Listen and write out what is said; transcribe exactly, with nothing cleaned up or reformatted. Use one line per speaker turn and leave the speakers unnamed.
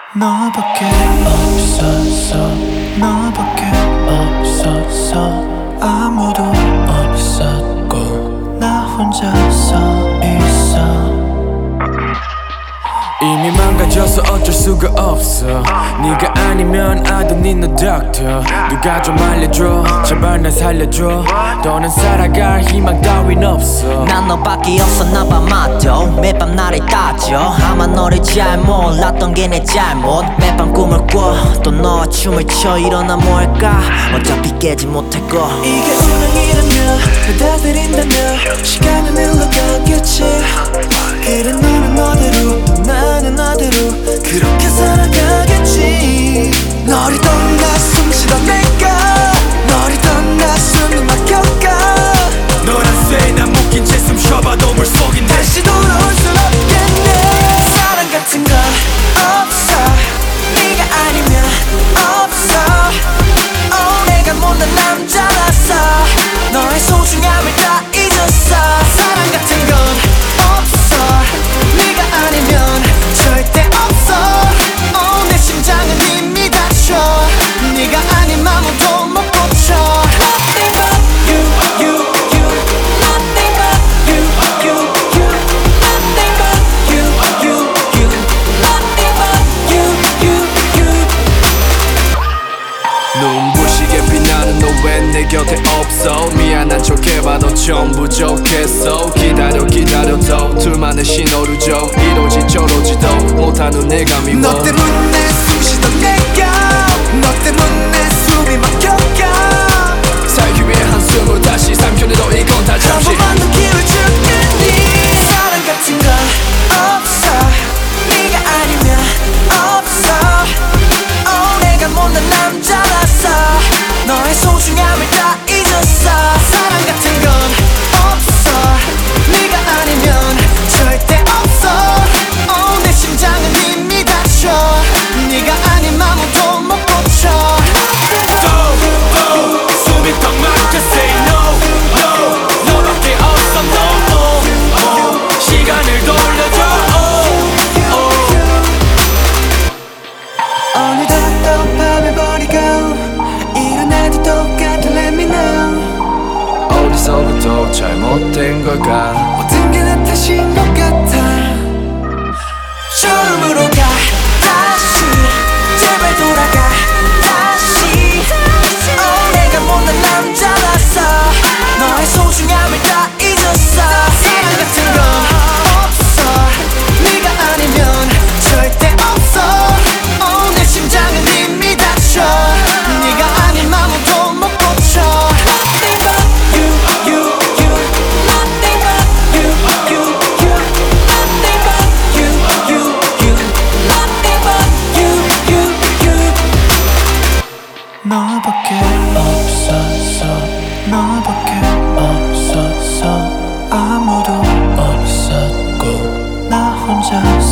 너밖에 없었어. 너밖에 없었어. 아무도 없었고 나 혼자서 있어.
이미 망가져서 어쩔 수가 없어. 네가 아니면 I don't need no doctor. 누가 좀 알려줘, 제발 날 살려줘. 더는 살아갈 희망 따윈 없어.
난 너밖에 없었나봐. 마도 매밤 나를 따져. 아마 너를 잘 몰랐던 게 내 잘못. 매밤 꿈을 꿔 또 너와 춤을 춰. 일어나 뭘까 어차피 깨지 못할 거.
이게 운명이라면 날 다스린다면 시간은 흘러가겠지. 그래 너는 너대로 또 나는 나대로 그렇게 살아가겠지. 너를 떠나 숨쉬던 내가 너를 떠나 숨이 막혀가.
너란 쇠에 난 묶인 채 숨 쉬어봐도 물속인데
다시 돌아올 순 없겠네. 사랑 같은 건 없어. 네가 아니면 없어. oh, 내가 못난 남자라서 너의 소중함을 다 잊었어. 사랑 같은 건 없어. 네가 아니면 절대 없어. oh, 내 심장은 이미 닫혀. 네가 아닌 아무도 못 고쳐. Nothing but you, you, you. Nothing but you, you, you. Nothing but you, you, you. Nothing but you, you, you.
눈부시게 빛나는 너 왜 내 곁에 없어. 미안한 척 해봐도 좀 부족했어. 기다려 기다려도 둘만의 신호를 줘. 이러지 저러지도 못하는 내가 미워.
너 때문에 숨쉬던 내가 너 때문에 숨이 막혀가.
살기 위해 한숨을 다시 삼켜내도 이건 다
한
잠시.
번만 더 기회를 줄겠니. 사랑 같은 건 없어. 네가 아니면 없어. oh, 내가 못난 남자라서 너의 소중함을 다 잊었어. 사랑 같은 건 없어. 네가 아니면 절대 없어. oh, 내 심장은 이미 닫혀. 네가 아닌 아무도 못 고쳐.
숨이 턱 막혀 say no no. 너밖에 없어 no oh, oh. 시간을 돌려줘 oh, oh.
오늘도 또 밤을 버리고 일어나도 똑같은 let me know.
어디서부터 잘못된 걸까.
모든 게 내 탓인 것 같아. 처음으로 가 다시 제발 돌아가 다시. oh, 내가 못난 남자라서 너의 소중함을 다 잊었어. 사랑 같은 건 없어. 네가 아니면 절대 없어. oh, 내 심장은 이미 닫혀. 네가 아닌 아무도 못 고쳐. Nothing but you, you, you. Nothing but you, you, you. Nothing but you, you, you. Nothing but you, you, you. 너밖에 없었어. 너밖에 없었어. 아무도 없었고 나 혼자서